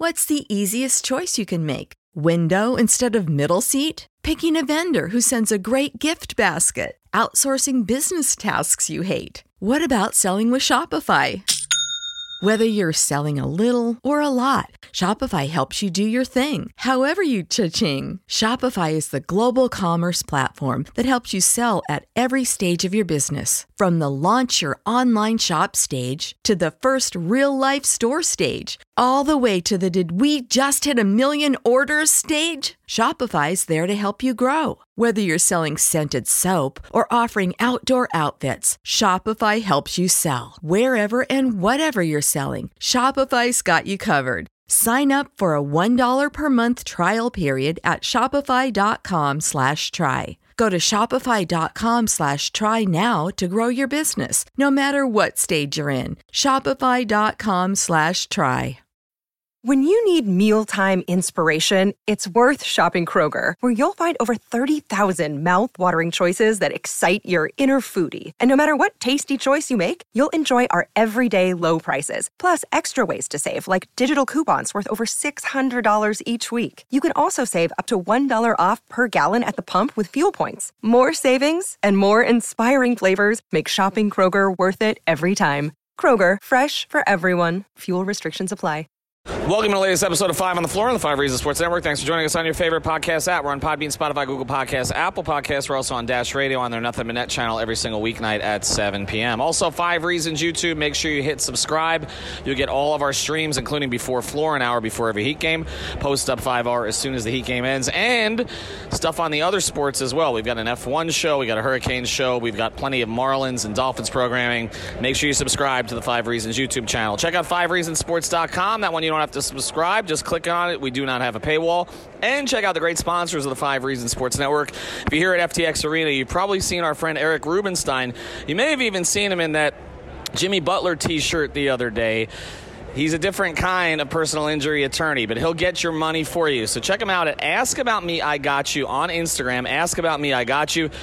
What's the easiest choice you can make? Window instead of middle seat? Picking a vendor who sends a great gift basket? Outsourcing business tasks you hate? What about selling with Shopify? Whether you're selling a little or a lot, Shopify helps you do your thing, however you cha-ching. Shopify is the global commerce platform that helps you sell at every stage of your business. From the launch your online shop stage to the first real-life store stage, all the way to the did we just hit a million orders stage. Shopify's there to help you grow. Whether you're selling scented soap or offering outdoor outfits, Shopify helps you sell. Wherever and whatever you're selling, Shopify's got you covered. Sign up for a $1 per month trial period at shopify.com/try. Go to shopify.com/try now to grow your business, no matter what stage you're in. Shopify.com/try. When you need mealtime inspiration, it's worth shopping Kroger, where you'll find over 30,000 mouth-watering choices that excite your inner foodie. And no matter what tasty choice you make, you'll enjoy our everyday low prices, plus extra ways to save, like digital coupons worth over $600 each week. You can also save up to $1 off per gallon at the pump with fuel points. More savings and more inspiring flavors make shopping Kroger worth it every time. Kroger, fresh for everyone. Fuel restrictions apply. Welcome to the latest episode of 5 on the Floor on the 5 Reasons Sports Network. Thanks for joining us on your favorite podcast app. We're on Podbean, Spotify, Google Podcasts, Apple Podcasts. We're also on Dash Radio on their Nothing But Net channel every single weeknight at 7 p.m. Also, 5 Reasons YouTube. Make sure you hit subscribe. You'll get all of our streams, including Before Floor, an hour before every Heat game. Post up 5 hour as soon as the Heat game ends. And stuff on the other sports as well. We've got an F1 show. We got a Hurricanes show. We've got plenty of Marlins and Dolphins programming. Make sure you subscribe to the 5 Reasons YouTube channel. Check out 5reasonsports.com. That one you don't have to subscribe. Just click on it. We do not have a paywall. And check out the great sponsors of the 5 Reasons Sports Network. If you're here at FTX Arena, you've probably seen our friend Eric Rubenstein. You may have even seen him in that Jimmy Butler t-shirt the other day. He's a different kind of personal injury attorney, but he'll get your money for you. So check him out at Ask About Me, I Got You on Instagram. Ask About Me, I Got You.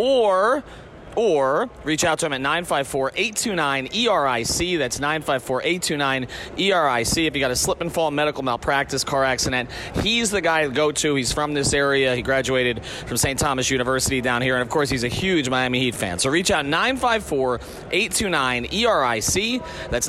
Or reach out to him at 954-829-ERIC. That's 954-829-ERIC. If you got a slip and fall, medical malpractice, car accident, he's the guy to go to. He's from this area. He graduated from St. Thomas University down here. And, of course, he's a huge Miami Heat fan. So reach out 954-829-ERIC. That's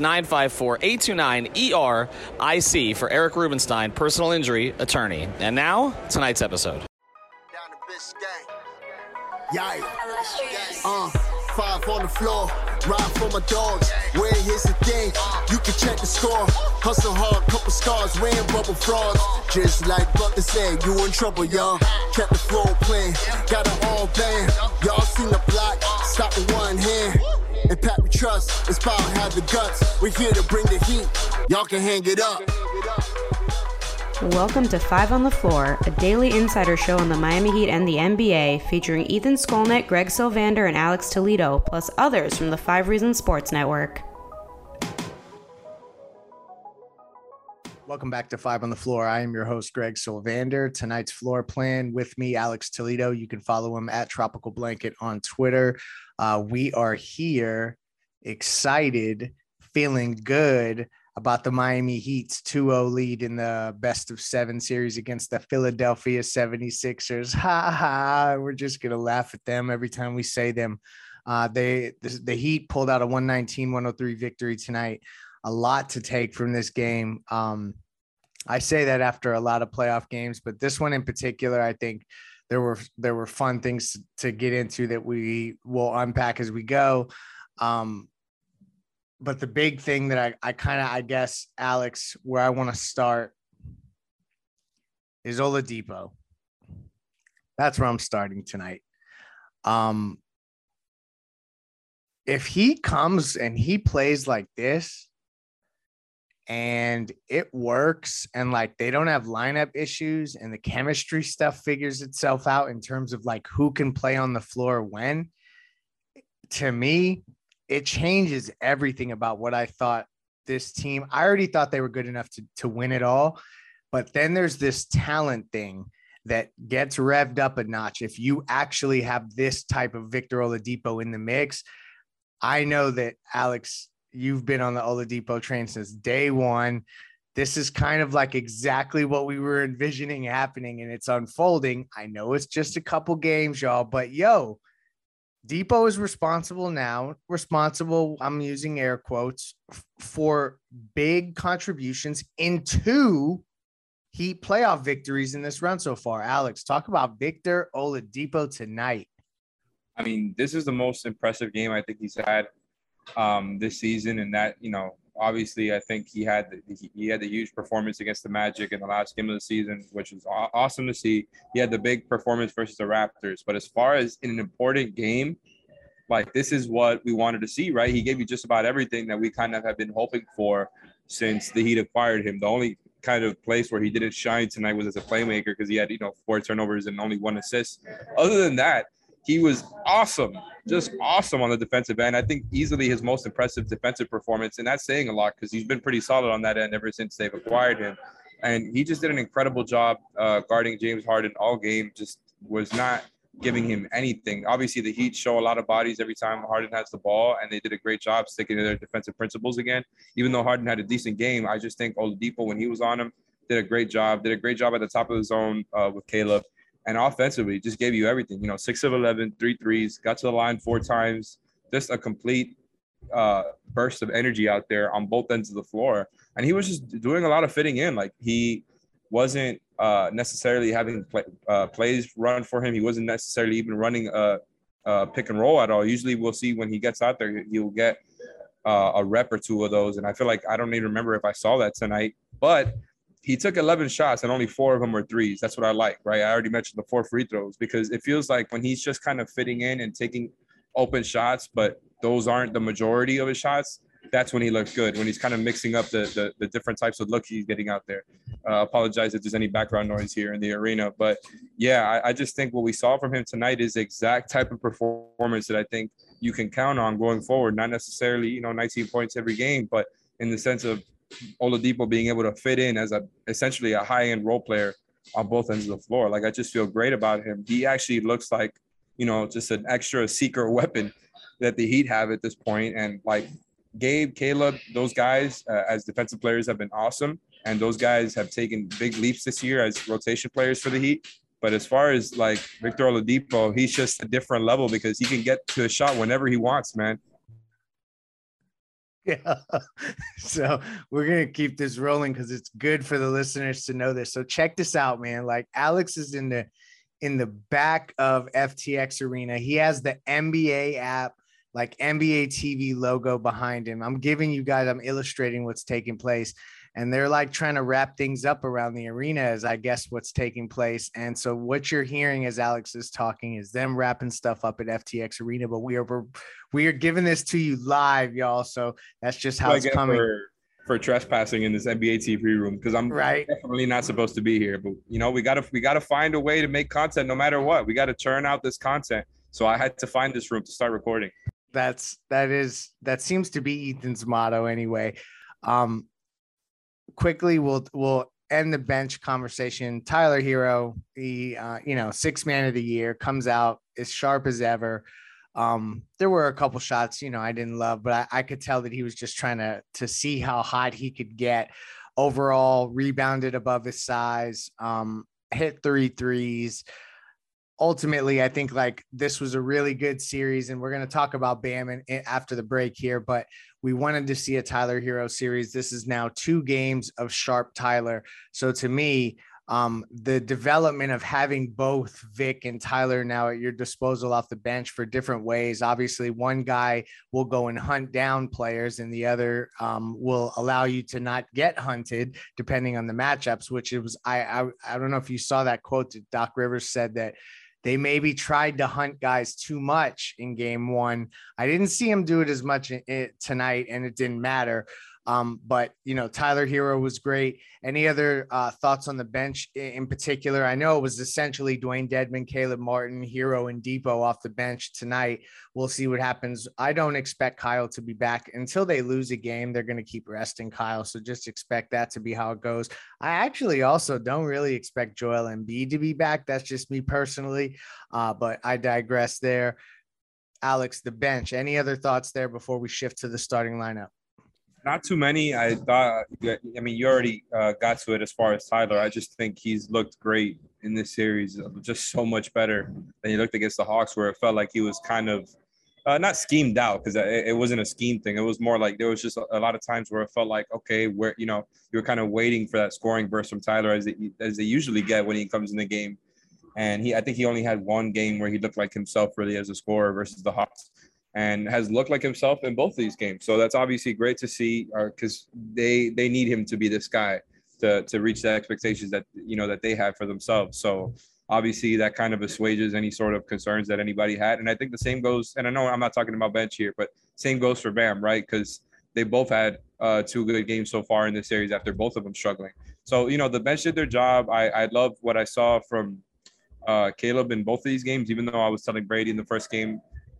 954-829-ERIC for Eric Rubenstein, personal injury attorney. And now, tonight's episode. Down to Biscayne. Yeah. 5 on the floor, ride for my dogs. Where here's the thing, you can check the score. Hustle hard, couple scars, wearing bubble frogs. Just like Butler said, you in trouble, y'all. Kept the floor playing, got it all band. Y'all seen the block, stop with one hand. And Pat we trust, it's power have the guts. We're here to bring the heat, y'all can hang it up. Welcome to 5 on the Floor, a daily insider show on the Miami Heat and the NBA, featuring Ethan Skolnick, Greg Sylvander, and Alex Toledo, plus others from the 5 Reasons Sports Network. Welcome back to 5 on the Floor. I am your host, Greg Sylvander. Tonight's floor plan with me, Alex Toledo. You can follow him at Tropical Blanket on Twitter. We are here, excited, feeling good about the Miami Heat's 2-0 lead in the best-of-7 series against the Philadelphia 76ers. Ha ha! We're just going to laugh at them every time we say them. The Heat pulled out a 119-103 victory tonight. A lot to take from this game. I say that after a lot of playoff games, but this one in particular, I think there were fun things to get into that we will unpack as we go. But the big thing that I guess, Alex, where I want to start is Oladipo. That's where I'm starting tonight. If he comes and he plays like this and it works and like they don't have lineup issues and the chemistry stuff figures itself out in terms of like who can play on the floor when, to me, it changes everything about what I thought this team. I already thought they were good enough to win it all, but then there's this talent thing that gets revved up a notch. If you actually have this type of Victor Oladipo in the mix, I know that, Alex, you've been on the Oladipo train since day one. this is kind of like exactly what we were envisioning happening, and it's unfolding. I know it's just a couple games, y'all, but yo, Depot is responsible now, I'm using air quotes, for big contributions into Heat playoff victories in this run so far. Alex, talk about Victor Oladipo tonight. I mean, this is the most impressive game I think he's had this season, and that, obviously I think he had the huge performance against the Magic in the last game of the season, which was awesome to see. He had the big performance versus the Raptors, but as far as in an important game, like, this is what we wanted to see, right? He gave you just about everything that we kind of have been hoping for since the Heat acquired him. The only kind of place where he didn't shine tonight was as a playmaker, because he had 4 turnovers and only 1 assist. Other than that, he was awesome, just awesome on the defensive end. I think easily his most impressive defensive performance, and that's saying a lot because he's been pretty solid on that end ever since they've acquired him. And he just did an incredible job guarding James Harden all game, just was not giving him anything. Obviously, the Heat show a lot of bodies every time Harden has the ball, and they did a great job sticking to their defensive principles again. Even though Harden had a decent game, I just think Oladipo, when he was on him, did a great job at the top of the zone with Caleb. And offensively, just gave you everything. 6 of 11, 3 threes, got to the line 4 times. Just a complete burst of energy out there on both ends of the floor. And he was just doing a lot of fitting in. Like, he wasn't necessarily having plays run for him. He wasn't necessarily even running a pick and roll at all. Usually we'll see when he gets out there, he'll get a rep or 2 of those. And I feel like I don't even remember if I saw that tonight. But he took 11 shots and only 4 of them were threes. That's what I like, right? I already mentioned the 4 free throws, because it feels like when he's just kind of fitting in and taking open shots, but those aren't the majority of his shots, that's when he looks good, when he's kind of mixing up the different types of looks he's getting out there. Apologize if there's any background noise here in the arena. But, yeah, I just think what we saw from him tonight is the exact type of performance that I think you can count on going forward. Not necessarily, 19 points every game, but in the sense of Oladipo being able to fit in as essentially a high-end role player on both ends of the floor. Like, I just feel great about him. He actually looks like, just an extra secret weapon that the Heat have at this point. And, like, Gabe, Caleb, those guys as defensive players have been awesome. And those guys have taken big leaps this year as rotation players for the Heat. But as far as, like, Victor Oladipo, he's just a different level because he can get to a shot whenever he wants, man. Yeah. So we're going to keep this rolling because it's good for the listeners to know this. So check this out, man. Like, Alex is in the back of FTX Arena. He has the NBA app, like NBA TV logo behind him. I'm illustrating what's taking place. And they're like trying to wrap things up around the arena as I guess what's taking place. And so what you're hearing as Alex is talking is them wrapping stuff up at FTX Arena, but we are giving this to you live, y'all. So that's just how it's coming. For trespassing in this NBA TV room, because I'm definitely not supposed to be here. But we gotta find a way to make content no matter what. We got to churn out this content. So I had to find this room to start recording. That seems to be Ethan's motto anyway. Quickly, we'll end the bench conversation. Tyler Hero, the 6th man of the year, comes out as sharp as ever. There were a couple shots, I didn't love, but I could tell that he was just trying to see how hot he could get. Overall, rebounded above his size, hit 3 threes. Ultimately, I think like this was a really good series, and we're going to talk about Bam after the break here, but we wanted to see a Tyler Hero series. This is now 2 games of sharp Tyler. So to me, the development of having both Vic and Tyler now at your disposal off the bench for different ways. Obviously, one guy will go and hunt down players, and the other will allow you to not get hunted depending on the matchups, which it was, I don't know if you saw that quote that Doc Rivers said that they maybe tried to hunt guys too much in game 1. I didn't see him do it as much tonight, and it didn't matter. But, Tyler Hero was great. Any other thoughts on the bench in particular? I know it was essentially Dwayne Dedmon, Caleb Martin, Hero, and Depot off the bench tonight. We'll see what happens. I don't expect Kyle to be back until they lose a game. They're going to keep resting Kyle. So just expect that to be how it goes. I actually also don't really expect Joel Embiid to be back. That's just me personally. But I digress there. Alex, the bench. Any other thoughts there before we shift to the starting lineup? Not too many. I thought, I mean, you already got to it as far as Tyler. I just think he's looked great in this series, just so much better than he looked against the Hawks, where it felt like he was kind of not schemed out, because it wasn't a scheme thing. It was more like there was just a lot of times where it felt like, okay, where, you know, you're kind of waiting for that scoring burst from Tyler as they usually get when he comes in the game. And I think he only had one game where he looked like himself really as a scorer versus the Hawks, and has looked like himself in both of these games. So that's obviously great to see, because they need him to be this guy to reach the expectations that, you know, that they have for themselves. So obviously that kind of assuages any sort of concerns that anybody had. And I think the same goes, and I know I'm not talking about bench here, but same goes for Bam, right? Because they both had 2 good games so far in this series after both of them struggling. So, you know, the bench did their job. I love what I saw from Caleb in both of these games, even though I was telling Brady in the first game,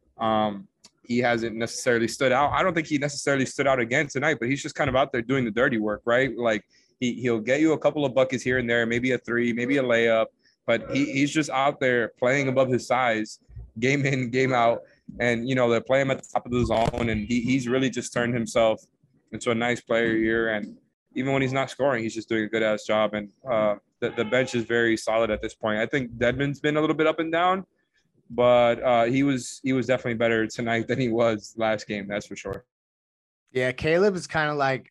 he hasn't necessarily stood out. I don't think he necessarily stood out again tonight, but he's just kind of out there doing the dirty work, right? Like he'll get you a couple of buckets here and there, maybe a 3, maybe a layup, but he's just out there playing above his size, game in, game out. And, you know, they play him at the top of the zone, and he's really just turned himself into a nice player here. And even when he's not scoring, he's just doing a good-ass job. And the bench is very solid at this point. I think Dedmon's been a little bit up and down, but he was definitely better tonight than he was last game. That's for sure. Yeah, Caleb is kind of like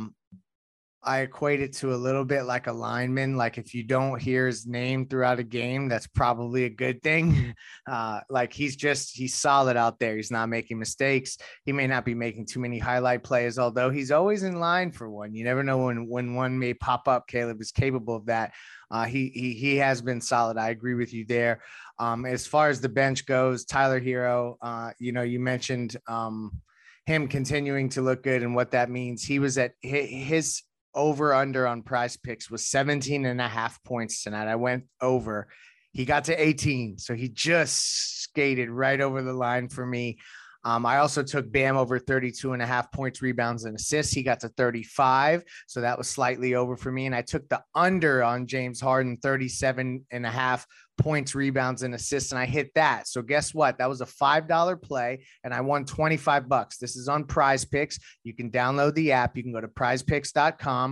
I equate it to a little bit like a lineman. Like if you don't hear his name throughout a game, that's probably a good thing. Like he's solid out there. He's not making mistakes. He may not be making too many highlight plays, although he's always in line for one. You never know when one may pop up. Caleb is capable of that. He has been solid. I agree with you there. As far as the bench goes, Tyler Hero, you know, you mentioned him continuing to look good and what that means. He was at his over under on Prize Picks was 17.5 points tonight. I went over. He got to 18. So he just skated right over the line for me. I also took Bam over 32.5 points, rebounds, and assists. He got to 35. So that was slightly over for me. And I took the under on James Harden, 37.5 points, rebounds, and assists. And I hit that. So guess what? That was a $5 play and I won $25. This is on Prize Picks. You can download the app. You can go to prizepicks.com.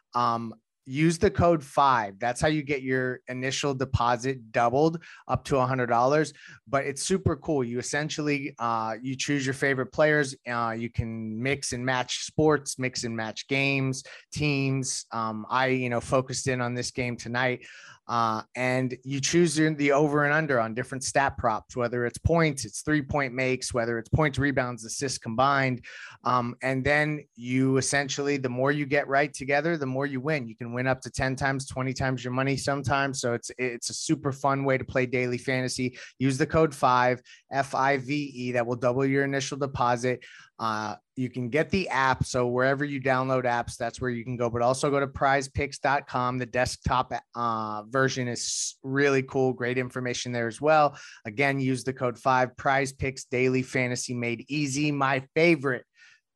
Use the code 5. That's how you get your initial deposit doubled up to $100. But it's super cool. You essentially, you choose your favorite players. You can mix and match sports, mix and match games, teams. I focused in on this game tonight. And you choose the over and under on different stat props, whether it's points, it's 3-point makes, whether it's points, rebounds, assists combined. And then you essentially, the more you get right together, the more you win. You can win up to 10 times, 20 times your money sometimes. So it's a super fun way to play daily fantasy. Use the code 5, FIVE, that will double your initial deposit. You can get the app. So wherever you download apps, that's where you can go, but also go to prizepicks.com. The desktop version is really cool. Great information there as well. Again, use the code 5. Prize Picks, daily fantasy made easy. My favorite.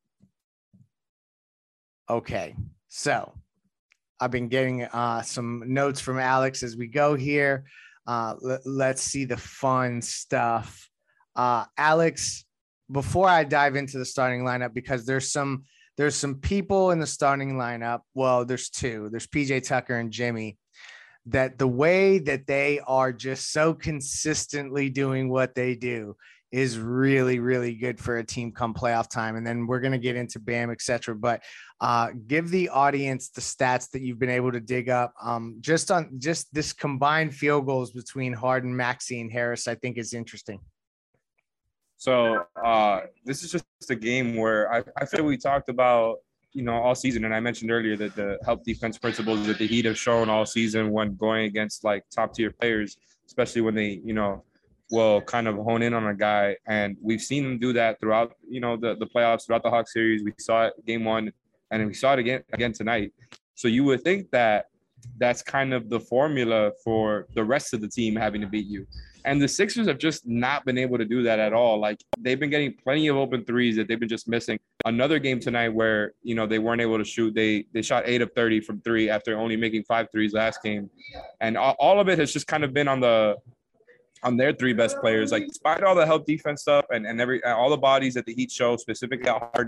Okay. So I've been getting some notes from Alex as we go here. Let's see the fun stuff. Alex, before I dive into the starting lineup, because there's some people in the starting lineup. Well, there's 2. There's PJ Tucker and Jimmy, that the way that they are just so consistently doing what they do is really, really good for a team come playoff time. And then we're going to get into Bam, etc. But give the audience the stats that you've been able to dig up just this combined field goals between Harden, Maxey, and Harris. I think is interesting. So this is just a game where I feel we talked about, all season. And I mentioned earlier that the help defense principles that the Heat have shown all season when going against like top tier players, especially when they, will kind of hone in on a guy. And we've seen them do that throughout, the playoffs, throughout the Hawks series. We saw it game 1 and we saw it again tonight. So you would think that that's kind of the formula for the rest of the team having to beat you. And the Sixers have just not been able to do that at all. Like they've been getting plenty of open threes that they've been just missing. Another game tonight where, they weren't able to shoot. They shot 8 of 30 from 3 after only making 5 threes last game. And all of it has just kind of been on their 3 best players. Like despite all the help defense stuff and all the bodies that the Heat show, specifically Harden,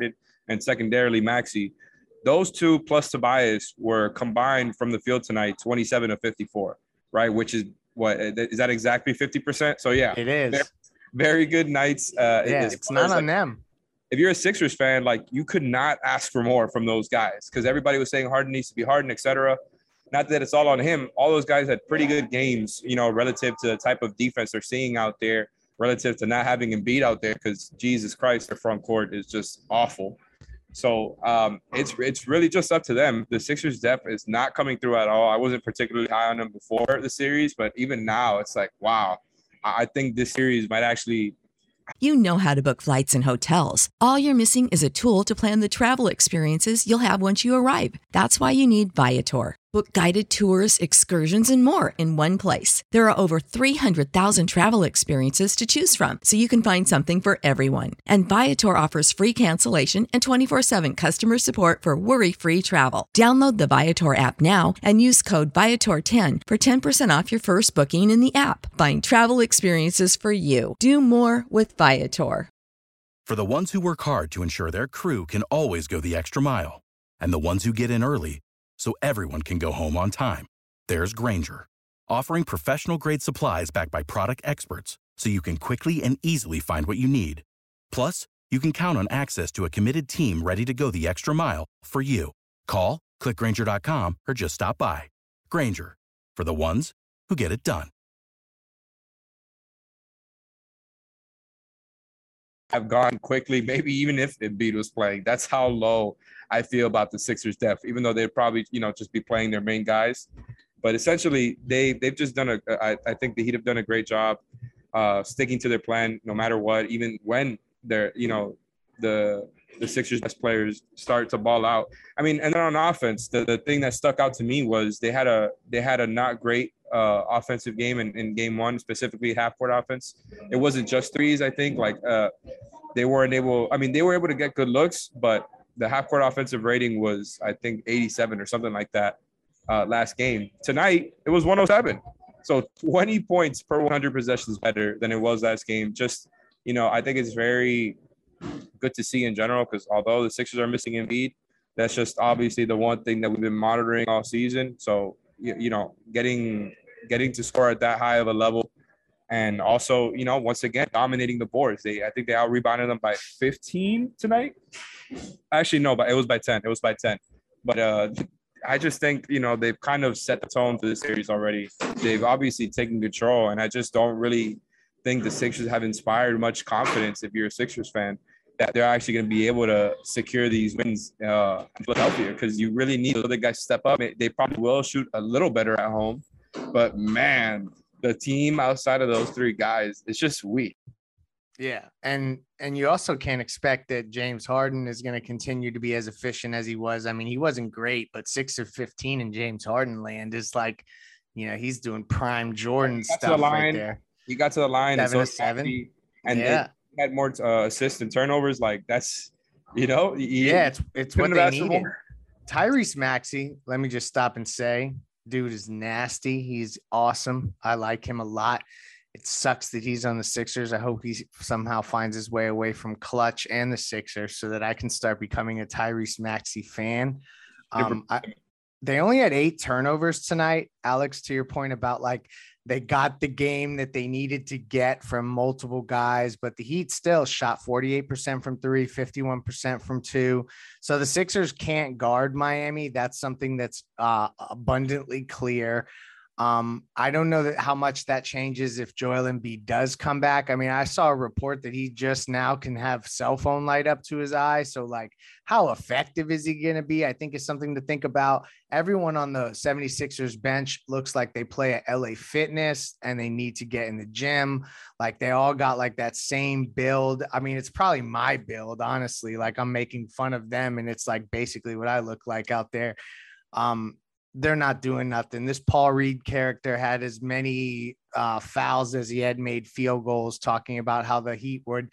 and secondarily Maxey. Those two plus Tobias were combined from the field tonight 27 of 54, right? Which is what is that exactly 50%? So yeah, it is very, very good nights. It's not on them. If you're a Sixers fan, like you could not ask for more from those guys because everybody was saying Harden needs to be Harden, etc. Not that it's all on him. All those guys had pretty good games, you know, relative to the type of defense they're seeing out there, relative to not having Embiid out there because Jesus Christ, their front court is just awful. So it's really just up to them. The Sixers' depth is not coming through at all. I wasn't particularly high on them before the series, but even now it's like, wow, I think this series might actually. You know how to book flights and hotels. All you're missing is a tool to plan the travel experiences you'll have once you arrive. That's why you need Viator. Book guided tours, excursions, and more in one place. There are over 300,000 travel experiences to choose from, so you can find something for everyone. And Viator offers free cancellation and 24/7 customer support for worry-free travel. Download the Viator app now and use code Viator10 for 10% off your first booking in the app. Find travel experiences for you. Do more with Viator. For the ones who work hard to ensure their crew can always go the extra mile, and the ones who get in early so everyone can go home on time, there's Grainger, offering professional-grade supplies backed by product experts so you can quickly and easily find what you need. Plus, you can count on access to a committed team ready to go the extra mile for you. Call, click Grainger.com, or just stop by. Grainger, for the ones who get it done. Have gone quickly, maybe even if Embiid was playing. That's how low I feel about the Sixers' depth, even though they'd probably, you know, just be playing their main guys. But essentially, they've just done I think the Heat have done a great job sticking to their plan no matter what, even when they're, you know, the Sixers' best players start to ball out. I mean, and then on offense, the thing that stuck out to me was they had a not great offensive game in game one, specifically half-court offense. It wasn't just threes, I think. Like they were able to get good looks, but the half-court offensive rating was, I think, 87 or something like that last game. Tonight, it was 107. So 20 points per 100 possessions better than it was last game. Just, you know, I think it's very good to see in general because although the Sixers are missing Embiid, that's just obviously the one thing that we've been monitoring all season. So, you know, getting to score at that high of a level and also, you know, once again, dominating the boards. I think they out-rebounded them by 15 tonight. Actually, no, but it was by 10. But I just think, you know, they've kind of set the tone for this series already. They've obviously taken control, and I just don't really think the Sixers have inspired much confidence, if you're a Sixers fan, that they're actually going to be able to secure these wins in Philadelphia, because you really need other guys to step up. They probably will shoot a little better at home, but man, the team outside of those three guys, it's just weak. Yeah, and you also can't expect that James Harden is going to continue to be as efficient as he was. I mean, he wasn't great, but 6 of 15 in James Harden land is like, you know, he's doing prime Jordan stuff right there. He got to the line 7 of 7, and yeah, they had more assists and turnovers. Like that's, you know, it's what they needed. Tyrese Maxey, let me just stop and say, dude is nasty. He's awesome. I like him a lot. It sucks that he's on the Sixers. I hope he somehow finds his way away from Clutch and the Sixers so that I can start becoming a Tyrese Maxey fan. They only had 8 turnovers tonight, Alex, to your point about like they got the game that they needed to get from multiple guys, but the Heat still shot 48% from 3, 51% from 2. So the Sixers can't guard Miami. That's something that's abundantly clear. I don't know how much that changes if Joel Embiid does come back. I mean, I saw a report that he just now can have cell phone light up to his eye. So like, how effective is he going to be? I think it's something to think about. Everyone on the 76ers bench looks like they play at LA Fitness and they need to get in the gym. Like they all got like that same build. I mean, it's probably my build, honestly. Like I'm making fun of them and it's like basically what I look like out there. They're not doing nothing. This Paul Reed character had as many fouls as he had made field goals, talking about how the Heat would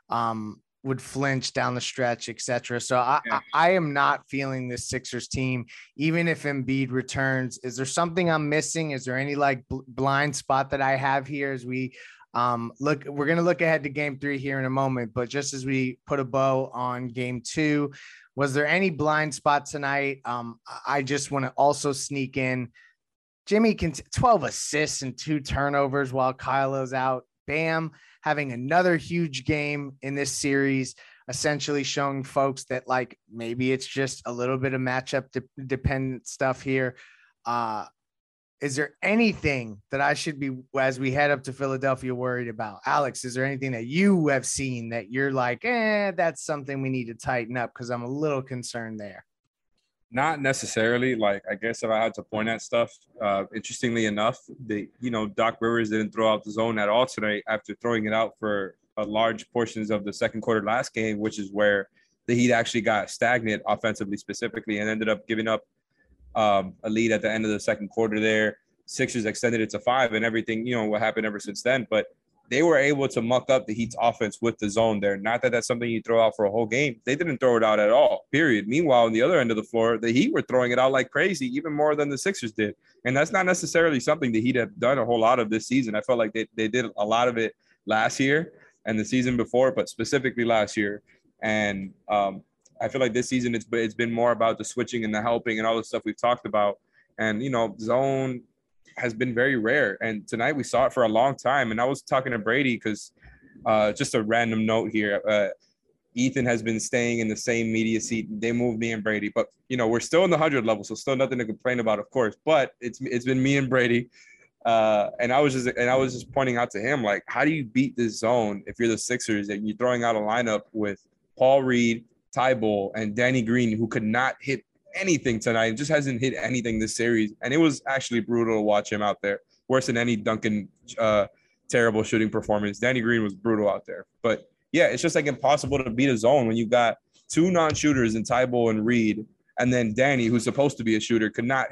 flinch down the stretch, etc. So I am not feeling this Sixers team, even if Embiid returns. Is there something I'm missing? Is there any like blind spot that I have here as we Look, we're going to look ahead to game 3 here in a moment, but just as we put a bow on game 2, was there any blind spot tonight? I just want to also sneak in Jimmy 12 assists and 2 turnovers while Kylo's out. Bam, having another huge game in this series, essentially showing folks that like maybe it's just a little bit of matchup dependent stuff here. Is there anything that I should be, as we head up to Philadelphia, worried about? Alex, is there anything that you have seen that you're like, that's something we need to tighten up? Because I'm a little concerned there. Not necessarily. Like, I guess if I had to point at stuff, interestingly enough, Doc Rivers didn't throw out the zone at all tonight after throwing it out for large portions of the second quarter last game, which is where the Heat actually got stagnant offensively specifically and ended up giving up a lead at the end of the second quarter there. Sixers extended it to 5 and everything, what happened ever since then. But they were able to muck up the Heat's offense with the zone there. Not that that's something you throw out for a whole game. They didn't throw it out at all, period. Meanwhile, on the other end of the floor, the Heat were throwing it out like crazy, even more than the Sixers did. And that's not necessarily something the Heat have done a whole lot of this season. I felt like they did a lot of it last year and the season before, but specifically last year. And I feel like this season it's been more about the switching and the helping and all the stuff we've talked about. And, zone has been very rare. And tonight we saw it for a long time. And I was talking to Brady because just a random note here. Ethan has been staying in the same media seat. They moved me and Brady, but we're still in the 100 level, so still nothing to complain about, of course. But it's been me and Brady. And I was just pointing out to him, like, how do you beat this zone if you're the Sixers and you're throwing out a lineup with Paul Reed, Thybulle, and Danny Green, who could not hit anything tonight, just hasn't hit anything this series. And it was actually brutal to watch him out there, worse than any Duncan terrible shooting performance. Danny Green was brutal out there. But yeah, it's just like impossible to beat a zone when you got 2 non-shooters in Thybulle and Reed, and then Danny, who's supposed to be a shooter,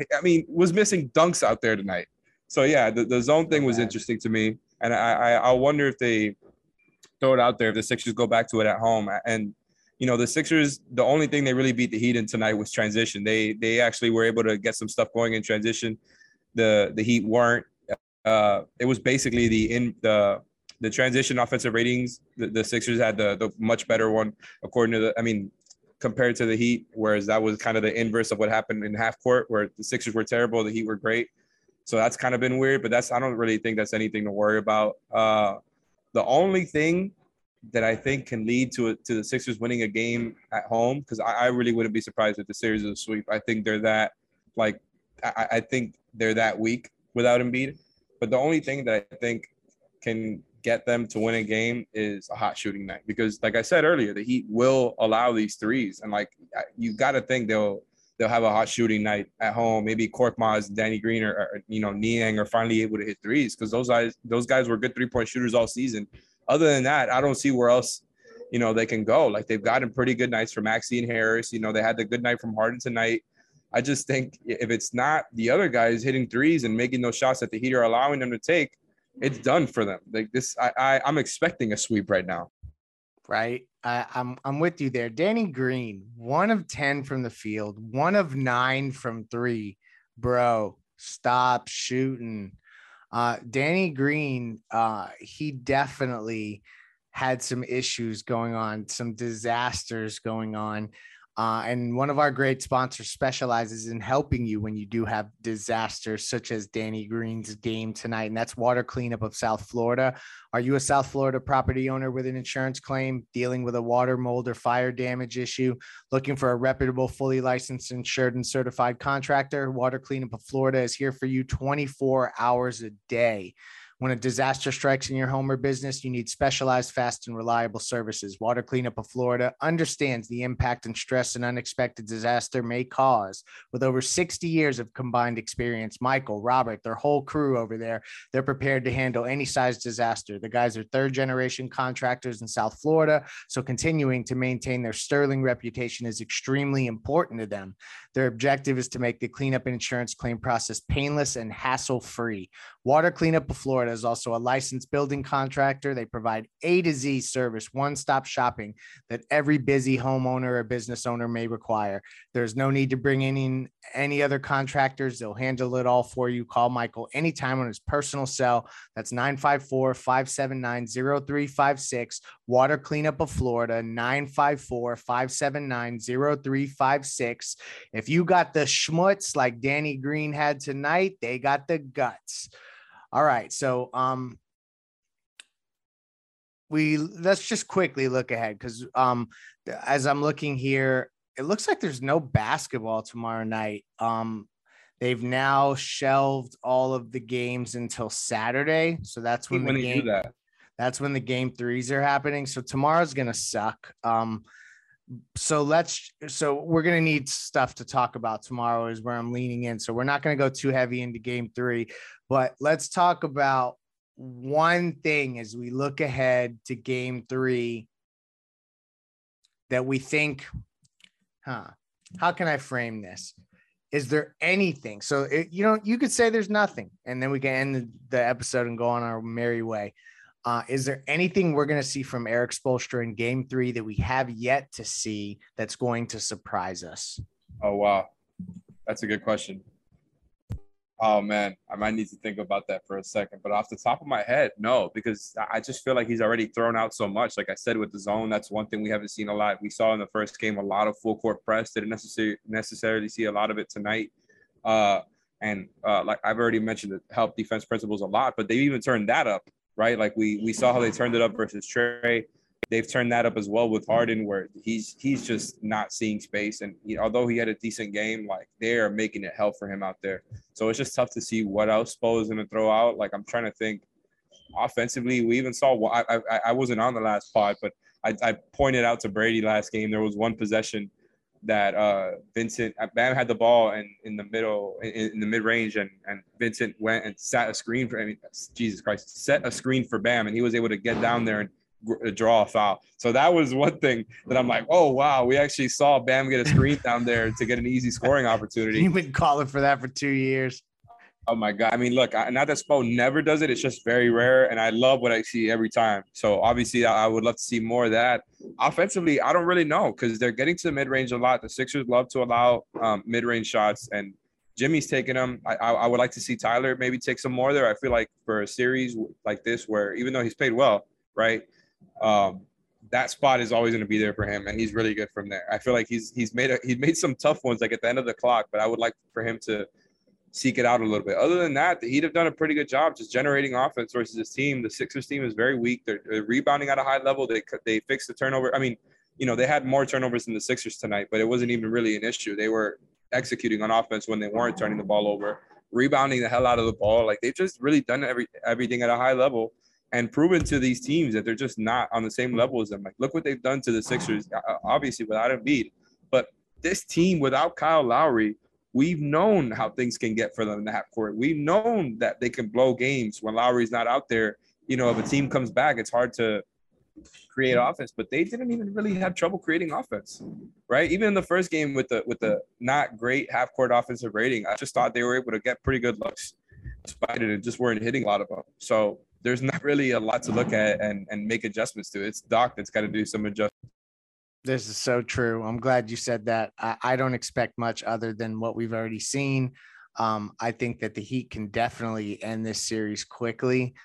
was missing dunks out there tonight. So yeah, the zone thing was interesting to me. And I wonder if they throw it out there, if the Sixers go back to it at home. And the Sixers, the only thing they really beat the Heat in tonight was transition. They actually were able to get some stuff going in transition. The Heat weren't. It was basically the transition offensive ratings. The Sixers had the much better one, according to compared to the Heat, whereas that was kind of the inverse of what happened in half court, where the Sixers were terrible, the Heat were great. So that's kind of been weird, but I don't really think that's anything to worry about. The only thing that I think can lead to the Sixers winning a game at home, because I really wouldn't be surprised if the series is a sweep. I think they're that I think they're that weak without Embiid. But the only thing that I think can get them to win a game is a hot shooting night, because like I said earlier, the Heat will allow these threes, and you got to think they'll have a hot shooting night at home. Maybe Korkmaz, Danny Green, or Niang are finally able to hit threes, because those guys were good 3-point shooters all season. Other than that, I don't see where else, they can go. Like, they've gotten pretty good nights from Maxey and Harris. They had the good night from Harden tonight. I just think if it's not the other guys hitting threes and making those shots that the Heat are allowing them to take, it's done for them. Like this, I'm expecting a sweep right now. Right. I'm with you there. Danny Green, 1 of 10 from the field, 1 of 9 from 3. Bro, stop shooting. Danny Green, he definitely had some issues going on, some disasters going on. And one of our great sponsors specializes in helping you when you do have disasters, such as Danny Green's game tonight. And that's Water Cleanup of South Florida. Are you a South Florida property owner with an insurance claim, dealing with a water, mold, or fire damage issue, looking for a reputable, fully licensed, insured, and certified contractor? Water Cleanup of Florida is here for you 24 hours a day. When a disaster strikes in your home or business, you need specialized, fast, and reliable services. Water Cleanup of Florida understands the impact and stress an unexpected disaster may cause. With over 60 years of combined experience, Michael, Robert, their whole crew over there, they're prepared to handle any size disaster. The guys are third-generation contractors in South Florida, so continuing to maintain their sterling reputation is extremely important to them. Their objective is to make the cleanup and insurance claim process painless and hassle-free. Water Cleanup of Florida is also a licensed building contractor. They provide A to Z service, one-stop shopping that every busy homeowner or business owner may require. There's no need to bring in any other contractors. They'll handle it all for you. Call Michael anytime on his personal cell. That's 954-579-0356. Water Cleanup of Florida, 954-579-0356. If you got the schmutz like Danny Green had tonight, they got the guts. All right. So let's just quickly look ahead, because as I'm looking here, it looks like there's no basketball tomorrow night. They've now shelved all of the games until Saturday. So that's when that's when the game threes are happening. So tomorrow's going to suck. So we're going to need stuff to talk about tomorrow is where I'm leaning in. So we're not going to go too heavy into game three, but let's talk about one thing as we look ahead to game three that we think, how can I frame this? Is there anything? So, you could say there's nothing, and then we can end the episode and go on our merry way. Is there anything we're going to see from Erik Spoelstra in game three that we have yet to see that's going to surprise us? Oh, wow. That's a good question. Oh, man, I might need to think about that for a second. But off the top of my head, no, because I just feel like he's already thrown out so much. Like I said, with the zone, that's one thing we haven't seen a lot. We saw in the first game a lot of full court press. Didn't necessarily see a lot of it tonight. Like I've already mentioned, the help defense principles a lot, but they've even turned that up, right? Like we saw how they turned it up versus Trey. They've turned that up as well with Harden, where he's just not seeing space. And although he had a decent game, like they are making it hell for him out there. So it's just tough to see what else Spo is going to throw out. Like I'm trying to think offensively. We even saw I wasn't on the last pod, but I pointed out to Brady last game. There was one possession that Bam had the ball and in the middle, in the mid range, and Vincent went and set a screen for Bam, and he was able to get down there and draw a foul. So that was one thing that I'm like, oh wow, we actually saw Bam get a screen down there to get an easy scoring opportunity. You've been calling for that for 2 years. Oh my God. I mean, look, not that Spo never does it. It's just very rare. And I love what I see every time. So obviously I would love to see more of that. Offensively, I don't really know, because they're getting to the mid-range a lot. The Sixers love to allow mid-range shots, and Jimmy's taking them. I would like to see Tyler maybe take some more there. I feel like for a series like this, where even though he's played well, right, that spot is always going to be there for him, and he's really good from there. I feel like he's made some tough ones, like at the end of the clock, but I would like for him to seek it out a little bit. Other than that, the Heat have done a pretty good job just generating offense versus this team. The Sixers team is very weak. They're rebounding at a high level. They fixed the turnover. I mean, they had more turnovers than the Sixers tonight, but it wasn't even really an issue. They were executing on offense when they weren't turning the ball over, rebounding the hell out of the ball. Like they've just really done everything at a high level and proven to these teams that they're just not on the same level as them. Like, look what they've done to the Sixers, obviously without Embiid. But this team without Kyle Lowry, we've known how things can get for them in the half court. We've known that they can blow games when Lowry's not out there. If a team comes back, it's hard to create offense, but they didn't even really have trouble creating offense, right? Even in the first game with the not great half court offensive rating, I just thought they were able to get pretty good looks despite it and just weren't hitting a lot of them. So there's not really a lot to look at and make adjustments to. It's Doc that's got to do some adjustments. This is so true. I'm glad you said that. I don't expect much other than what we've already seen. I think that the Heat can definitely end this series quickly.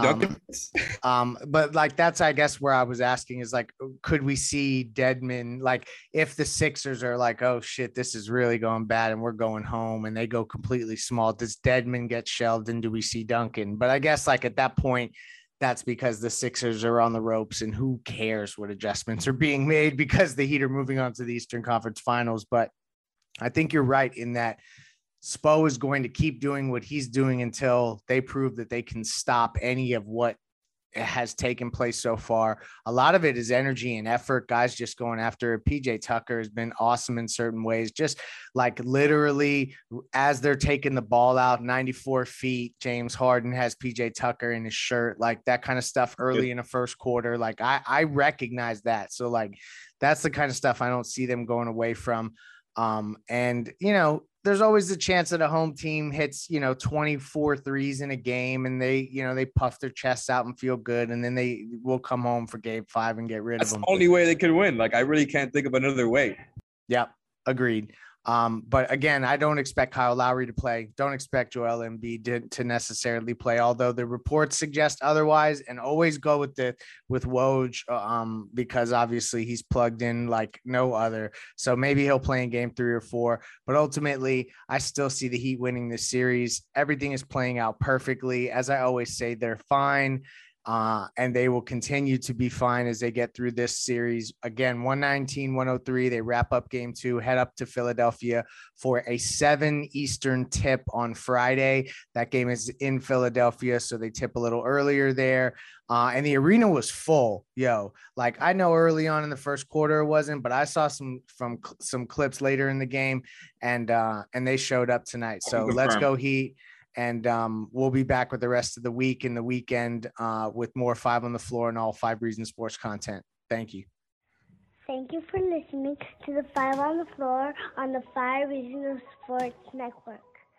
But like, that's, I guess, where I was asking is like, could we see Dedmon, like if the Sixers are like, oh shit, this is really going bad and we're going home, and they go completely small, does Dedmon get shelved and do we see Duncan? But I guess like at that point, that's because the Sixers are on the ropes and who cares what adjustments are being made because the Heat are moving on to the Eastern Conference Finals. But I think you're right in that Spo is going to keep doing what he's doing until they prove that they can stop any of what has taken place so far. A lot of it is energy and effort, guys just going after it. PJ Tucker has been awesome in certain ways, just like literally as they're taking the ball out 94 feet, James Harden has PJ Tucker in his shirt, like that kind of stuff early in the first quarter. Like I recognize that. So like, that's the kind of stuff I don't see them going away from. And, there's always the chance that a home team hits, 24 threes in a game and they puff their chests out and feel good. And then they will come home for game 5 and get rid of them. That's the only way they could win. Like, I really can't think of another way. Yep. Agreed. But again, I don't expect Kyle Lowry to play. Don't expect Joel Embiid to necessarily play, although the reports suggest otherwise. And always go with Woj, because obviously he's plugged in like no other. So maybe he'll play in game 3 or 4. But ultimately, I still see the Heat winning this series. Everything is playing out perfectly. As I always say, they're fine. And they will continue to be fine as they get through this series. Again, 119-103. They wrap up game 2, head up to Philadelphia for a 7 Eastern tip on Friday. That game is in Philadelphia, so they tip a little earlier there. And the arena was full. Like, I know early on in the first quarter it wasn't, but I saw some clips later in the game, and they showed up tonight. So let's go Heat. And we'll be back with the rest of the week and the weekend with more 5 on the Floor and all 5 Reasons Sports content. Thank you. Thank you for listening to the 5 on the Floor on the 5 Reasons Sports Network.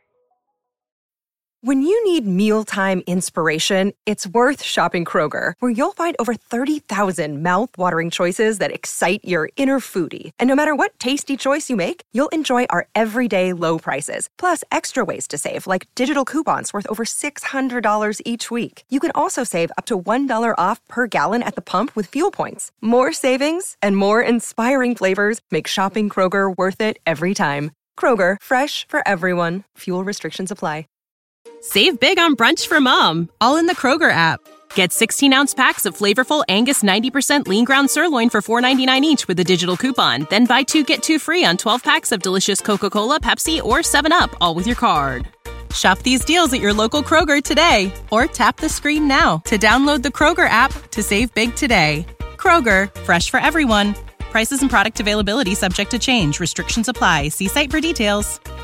When you need mealtime inspiration, it's worth shopping Kroger, where you'll find over 30,000 mouth-watering choices that excite your inner foodie. And no matter what tasty choice you make, you'll enjoy our everyday low prices, plus extra ways to save, like digital coupons worth over $600 each week. You can also save up to $1 off per gallon at the pump with fuel points. More savings and more inspiring flavors make shopping Kroger worth it every time. Kroger, fresh for everyone. Fuel restrictions apply. Save big on brunch for mom, all in the Kroger app. Get 16-ounce packs of flavorful Angus 90% lean ground sirloin for $4.99 each with a digital coupon. Then buy 2, get 2 free on 12 packs of delicious Coca-Cola, Pepsi, or 7-Up, all with your card. Shop these deals at your local Kroger today, or tap the screen now to download the Kroger app to save big today. Kroger, fresh for everyone. Prices and product availability subject to change. Restrictions apply. See site for details.